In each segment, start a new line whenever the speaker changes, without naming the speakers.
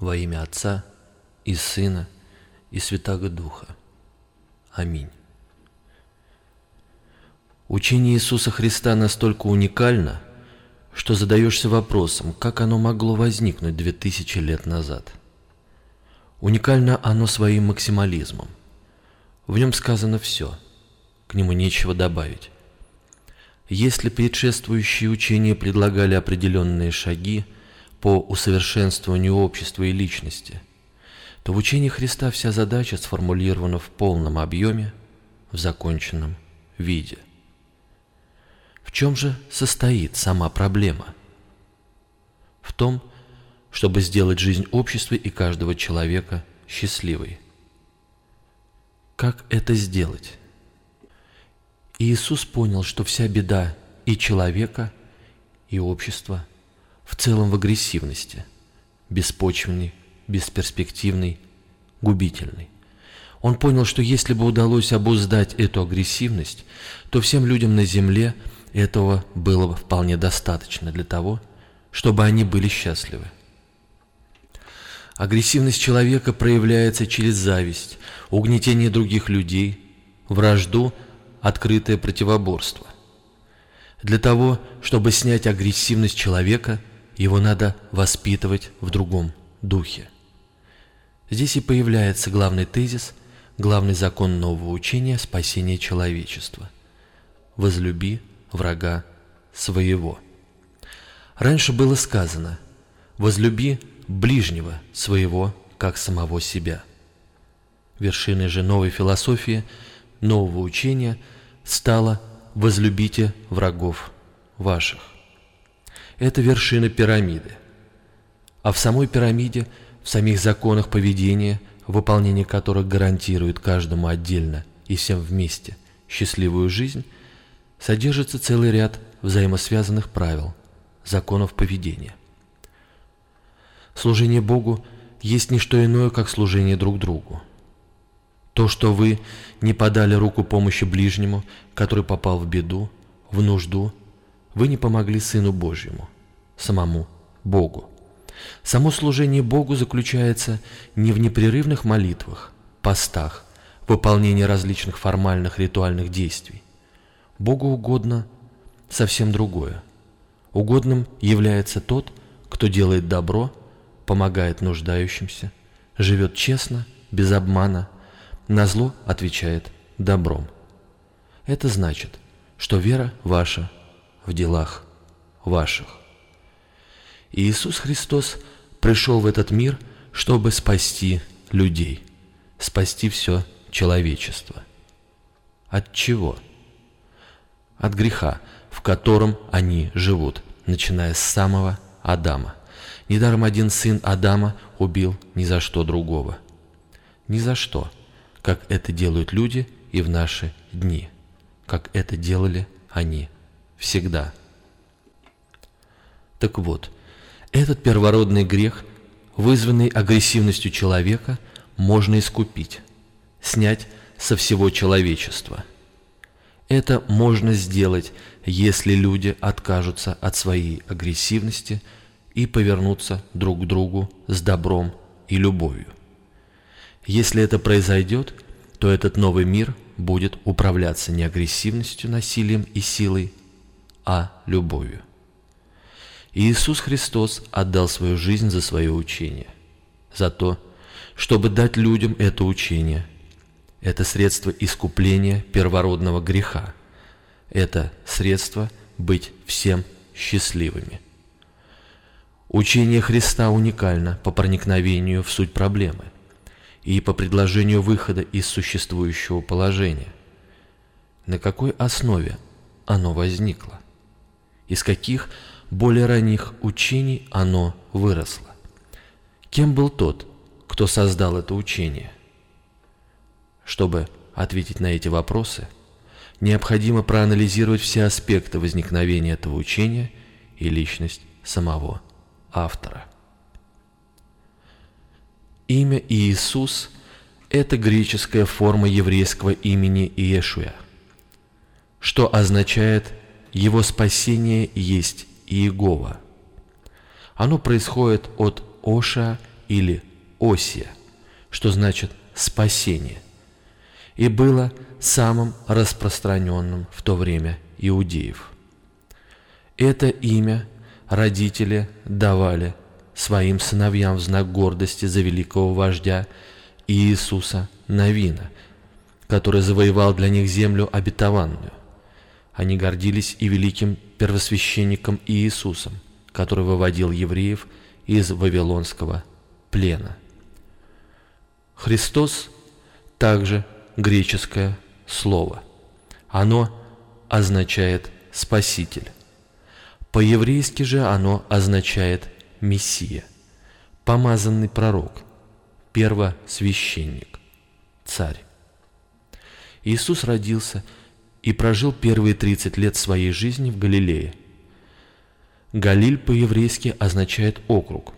Во имя Отца и Сына и Святаго Духа. Аминь. Учение Иисуса Христа настолько уникально, что задаешься вопросом, как оно могло возникнуть 2000 лет назад. Уникально оно своим максимализмом. В нем сказано все, к нему нечего добавить. Если предшествующие учения предлагали определенные шаги по усовершенствованию общества и личности, то в учении Христа вся задача сформулирована в полном объеме, в законченном виде. В чем же состоит сама проблема? В том, чтобы сделать жизнь общества и каждого человека счастливой. Как это сделать? Иисус понял, что вся беда и человека, и общества в целом в агрессивности, беспочвенной, бесперспективной, губительной. Он понял, что если бы удалось обуздать эту агрессивность, то всем людям на земле этого было бы вполне достаточно для того, чтобы они были счастливы. Агрессивность человека проявляется через зависть, угнетение других людей, вражду, открытое противоборство. Для того, чтобы снять агрессивность человека, его надо воспитывать в другом духе. Здесь и появляется главный тезис, главный закон нового учения спасения человечества. Возлюби врага своего. Раньше было сказано: возлюби ближнего своего, как самого себя. Вершиной же новой философии, нового учения стало «возлюбите врагов ваших». Это вершина пирамиды. А в самой пирамиде, в самих законах поведения, выполнение которых гарантирует каждому отдельно и всем вместе счастливую жизнь, содержится целый ряд взаимосвязанных правил, законов поведения. Служение Богу есть не что иное, как служение друг другу. То, что вы не подали руку помощи ближнему, который попал в беду, в нужду, вы не помогли Сыну Божьему, самому Богу. Само служение Богу заключается не в непрерывных молитвах, постах, выполнении различных формальных ритуальных действий. Богу угодно совсем другое. Угодным является тот, кто делает добро, помогает нуждающимся, живет честно, без обмана, на зло отвечает добром. Это значит, что вера ваша в делах ваших. И Иисус Христос пришел в этот мир, чтобы спасти людей, спасти все человечество. От чего? От греха, в котором они живут, начиная с самого Адама. Недаром один сын Адама убил ни за что другого. Ни за что, как это делают люди и в наши дни, как это делали они всегда. Так вот, этот первородный грех, вызванный агрессивностью человека, можно искупить, снять со всего человечества. Это можно сделать, если люди откажутся от своей агрессивности и повернутся друг к другу с добром и любовью. Если это произойдет, то этот новый мир будет управляться не агрессивностью, насилием и силой, а любовью. И Иисус Христос отдал свою жизнь за свое учение, за то, чтобы дать людям это учение. Это средство искупления первородного греха. Это средство быть всем счастливыми. Учение Христа уникально по проникновению в суть проблемы и по предложению выхода из существующего положения. На какой основе оно возникло? Из каких более ранних учений оно выросло? Кем был тот, кто создал это учение? Чтобы ответить на эти вопросы, необходимо проанализировать все аспекты возникновения этого учения и личность самого автора. Имя Иисус – это греческая форма еврейского имени Иешуа, что означает «Его спасение есть Иегова». Оно происходит от Оша или Осия, что значит «спасение», и было самым распространенным в то время иудеев. Это имя родители давали своим сыновьям в знак гордости за великого вождя Иисуса Навина, который завоевал для них землю обетованную. Они гордились и великим первосвященником Иисусом, который выводил евреев из вавилонского плена. Христос также греческое слово. Оно означает «спаситель». По-еврейски же оно означает «мессия», «помазанный пророк», «первосвященник», «царь». Иисус родился и прожил первые 30 лет своей жизни в Галилее. Галиль по-еврейски означает «округ».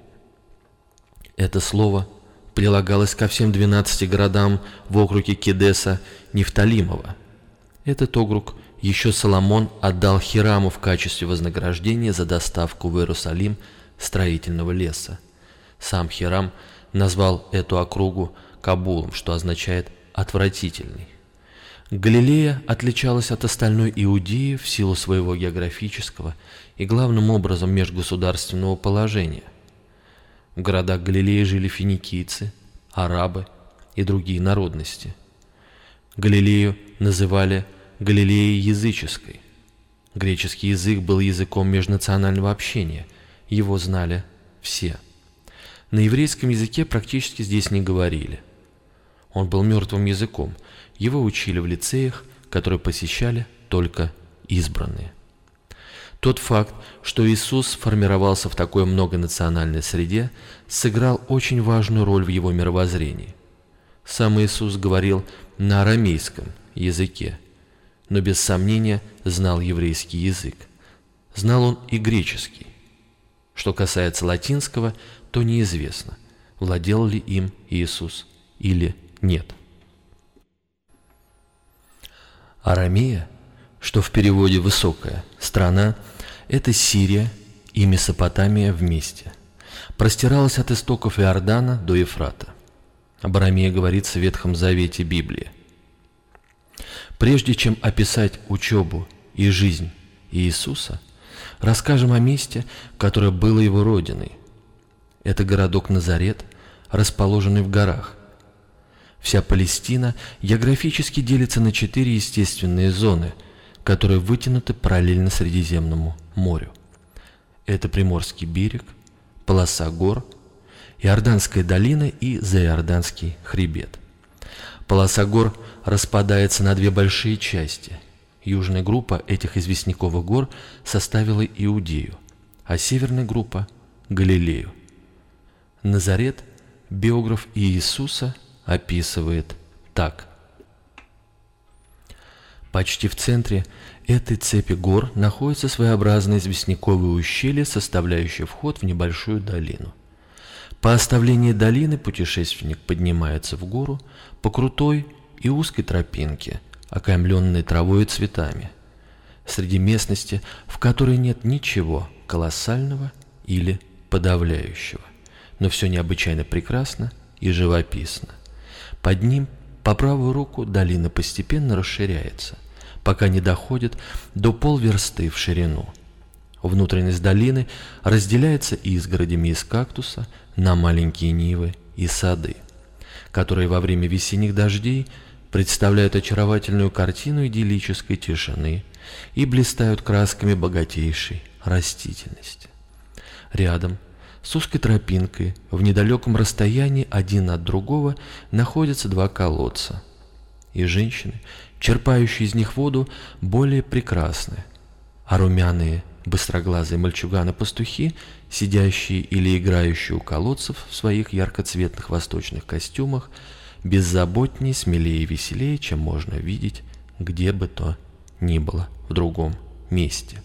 Это слово прилагалось ко всем 12 городам в округе Кедеса Нефталимова. Этот округ еще Соломон отдал Хираму в качестве вознаграждения за доставку в Иерусалим строительного леса. Сам Хирам назвал эту округу Кабулом, что означает «отвратительный». Галилея отличалась от остальной Иудеи в силу своего географического и главным образом межгосударственного положения. В городах Галилеи жили финикийцы, арабы и другие народности. Галилею называли Галилеей языческой. Греческий язык был языком межнационального общения, его знали все. На еврейском языке практически здесь не говорили. Он был мертвым языком, его учили в лицеях, которые посещали только избранные. Тот факт, что Иисус формировался в такой многонациональной среде, сыграл очень важную роль в его мировоззрении. Сам Иисус говорил на арамейском языке, но без сомнения знал еврейский язык. Знал он и греческий. Что касается латинского, то неизвестно, владел ли им Иисус или нет. Арамея, что в переводе «высокая страна», это Сирия и Месопотамия вместе. Простиралась от истоков Иордана до Ефрата. Об Арамее говорится в Ветхом Завете Библии. Прежде чем описать учебу и жизнь Иисуса, расскажем о месте, которое было его родиной. Это городок Назарет, расположенный в горах. Вся Палестина географически делится на 4 естественные зоны, которые вытянуты параллельно Средиземному морю. Это Приморский берег, полоса гор, Иорданская долина и Заиорданский хребет. Полоса гор распадается на 2 большие части. Южная группа этих известняковых гор составила Иудею, а северная группа – Галилею. Назарет биограф Иисуса описывает так. Почти в центре этой цепи гор находится своеобразное известняковое ущелье, составляющее вход в небольшую долину. По оставлении долины путешественник поднимается в гору по крутой и узкой тропинке, окаймленной травой и цветами, среди местности, в которой нет ничего колоссального или подавляющего, но все необычайно прекрасно и живописно. Под ним, по правую руку, долина постепенно расширяется, пока не доходит до полверсты в ширину. Внутренность долины разделяется изгородями из кактуса на маленькие нивы и сады, которые во время весенних дождей представляют очаровательную картину идиллической тишины и блистают красками богатейшей растительности. Рядом, с узкой тропинкой, в недалеком расстоянии один от другого, находятся 2 колодца, и женщины, черпающие из них воду, более прекрасны, а румяные, быстроглазые мальчуганы-пастухи, сидящие или играющие у колодцев в своих яркоцветных восточных костюмах, беззаботнее, смелее и веселее, чем можно видеть где бы то ни было в другом месте.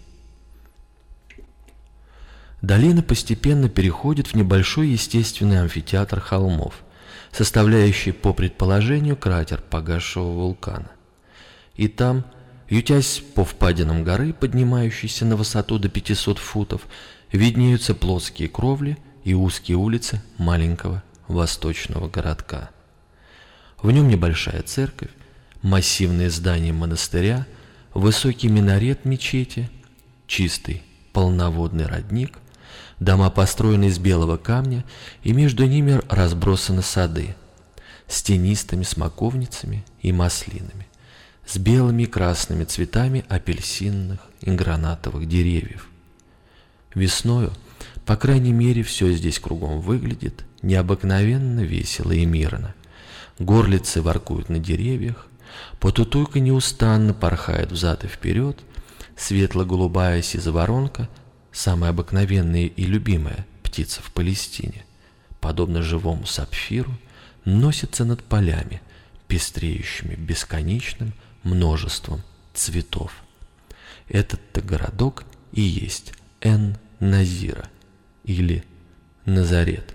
Долина постепенно переходит в небольшой естественный амфитеатр холмов, составляющий, по предположению, кратер погасшего вулкана. И там, ютясь по впадинам горы, поднимающейся на высоту до 500 футов, виднеются плоские кровли и узкие улицы маленького восточного городка. В нем небольшая церковь, массивные здания монастыря, высокий минарет мечети, чистый полноводный родник, дома построены из белого камня, и между ними разбросаны сады с тенистыми смоковницами и маслинами, с белыми и красными цветами апельсинных и гранатовых деревьев. Весною, по крайней мере, все здесь кругом выглядит необыкновенно весело и мирно. Горлицы воркуют на деревьях, потутуйка неустанно порхает взад и вперед, светло-голубая сизоворонка, самая обыкновенная и любимая птица в Палестине, подобно живому сапфиру, носится над полями, пестреющими бесконечным множеством цветов. Этот-то городок и есть Эн-Назира, или Назарет.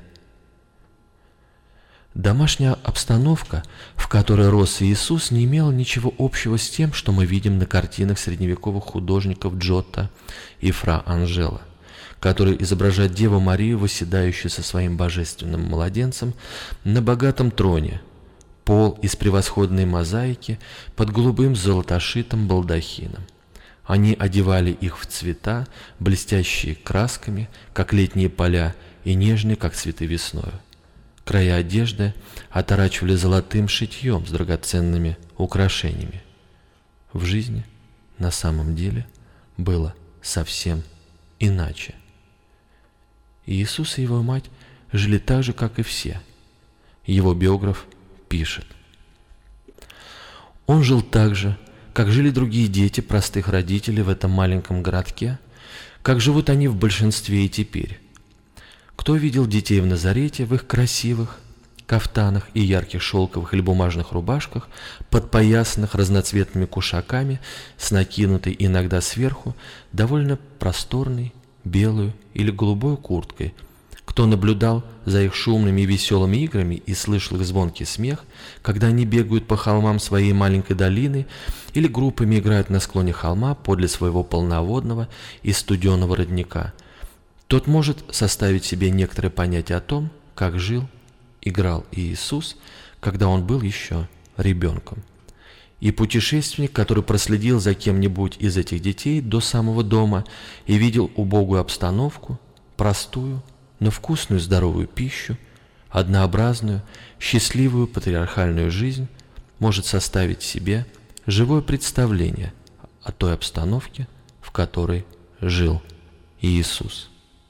Домашняя обстановка, в которой рос Иисус, не имела ничего общего с тем, что мы видим на картинах средневековых художников Джотто и Фра Анжела, которые изображают Деву Марию, восседающую со своим божественным младенцем на богатом троне, пол из превосходной мозаики под голубым золотошитым балдахином. Они одевали их в цвета, блестящие красками, как летние поля, и нежные, как цветы весною. Края одежды оторачивали золотым шитьем с драгоценными украшениями. В жизни на самом деле было совсем иначе. Иисус и его мать жили так же, как и все. Его биограф пишет: «Он жил так же, как жили другие дети простых родителей в этом маленьком городке, как живут они в большинстве и теперь. Кто видел детей в Назарете в их красивых кафтанах и ярких шелковых или бумажных рубашках, подпоясанных разноцветными кушаками, с накинутой иногда сверху довольно просторной белую или голубой курткой? Кто наблюдал за их шумными и веселыми играми и слышал их звонкий смех, когда они бегают по холмам своей маленькой долины или группами играют на склоне холма подле своего полноводного и студеного родника, тот может составить себе некоторое понятие о том, как жил, играл Иисус, когда он был еще ребенком. И путешественник, который проследил за кем-нибудь из этих детей до самого дома и видел убогую обстановку, простую, но вкусную здоровую пищу, однообразную, счастливую патриархальную жизнь, может составить себе живое представление о той обстановке, в которой жил Иисус.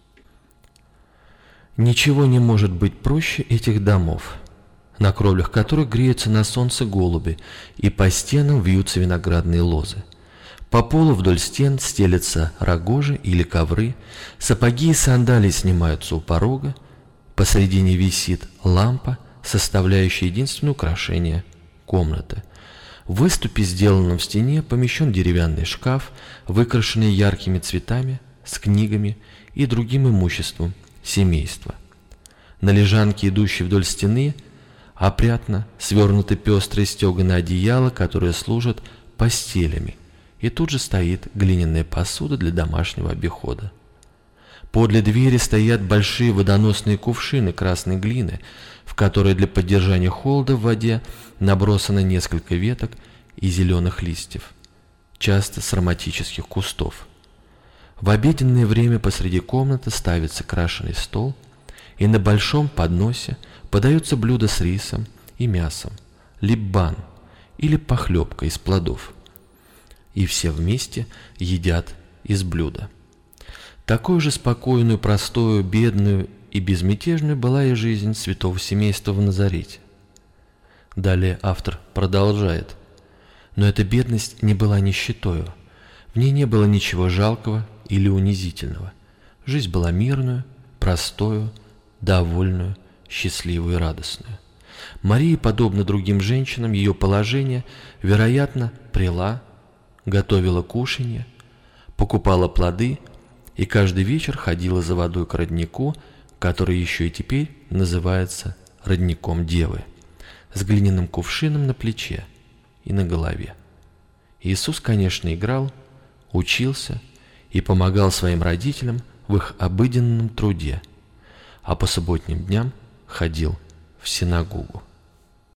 Ничего не может быть проще этих домов, на кровлях которых греются на солнце голуби, и по стенам вьются виноградные лозы. По полу вдоль стен стелятся рогожи или ковры, сапоги и сандалии снимаются у порога, посредине висит лампа, составляющая единственное украшение комнаты. В выступе, сделанном в стене, помещен деревянный шкаф, выкрашенный яркими цветами, с книгами и другим имуществом семейства. На лежанке, идущей вдоль стены, опрятно свернуты пестрые стеганые одеяла, которые служат постелями, и тут же стоит глиняная посуда для домашнего обихода. Подле двери стоят большие водоносные кувшины красной глины, в которые для поддержания холода в воде набросано несколько веток и зеленых листьев, часто с ароматических кустов. В обеденное время посреди комнаты ставится крашеный стол, и на большом подносе подается блюдо с рисом и мясом, либбан или похлебка из плодов, и все вместе едят из блюда. Такую же спокойную, простую, бедную и безмятежную была и жизнь святого семейства в Назарете. Далее автор продолжает: но эта бедность не была нищетою, в ней не было ничего жалкого или унизительного. Жизнь была мирную, простою, довольную, счастливую и радостную. Мария, подобно другим женщинам, ее положение, вероятно, пряла, готовила кушанье, покупала плоды и каждый вечер ходила за водой к роднику, который еще и теперь называется родником Девы, с глиняным кувшином на плече и на голове. Иисус, конечно, играл, учился и помогал своим родителям в их обыденном труде. а по субботним дням ходил в синагогу.